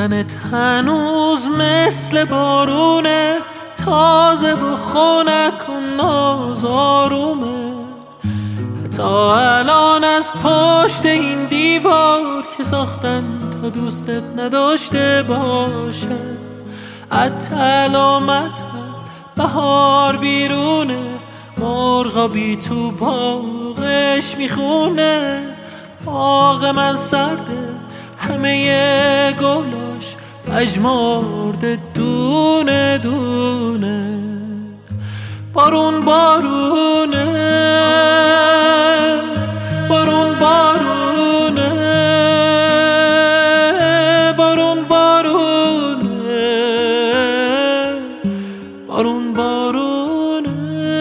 بودنت هنوز مثل بارونه، تازه و خنک و نازارومه. حتی الان از پشت این دیوار که ساختن تا دوستت نداشته باشه، عطل و مطل بهار بیرونه، مرغا بی تو باغش میخونه. باغ من سرده، همه گلاش پژمرده دونه دونه. بارون بارونه، بارون بارونه، بارون بارونه، بارون بارونه.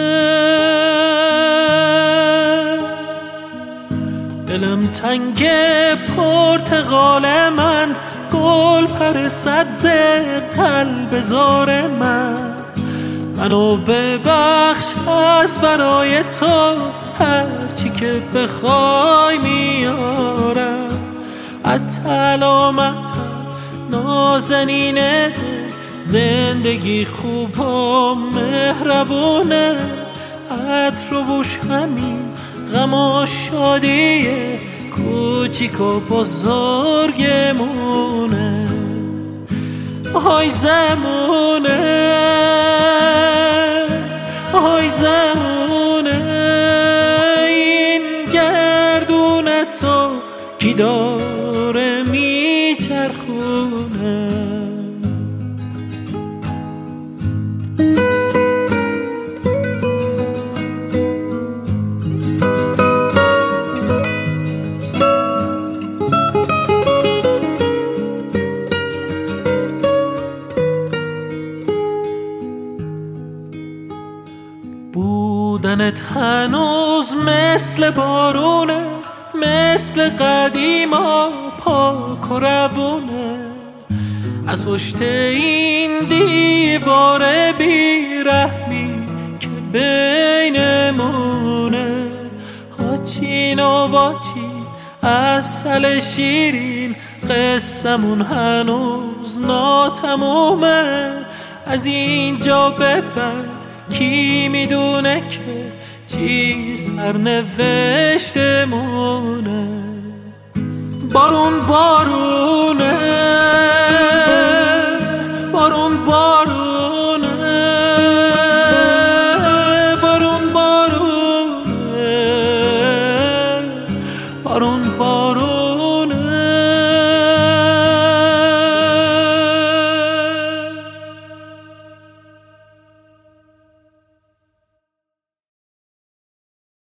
دلم تنگ پرتقال من، گل پر سبز قلب زار من. منو ببخش از برای تو، هرچی که بخوای میارم. عطل و مطل نازنین دل، زندگی خوب و مهربونه. عطر و بوش همین غم و شادیه، کوچیک و بزرگمونه. آهای زمونه، آهای زمونه، این گردون تو کی داره میچرخونه. بودنت هنوز مثل بارونه، مثل قدیما پاک و روونه. از پشت این دیوار بیرحمی که بینمونه، هاچین و واچین عسل شیرین، قصمون هنوز ناتمومه. از اینجا به بعد کی میدونه که چی سرنوشتمونه. بارون بارونه، بارون بارونه،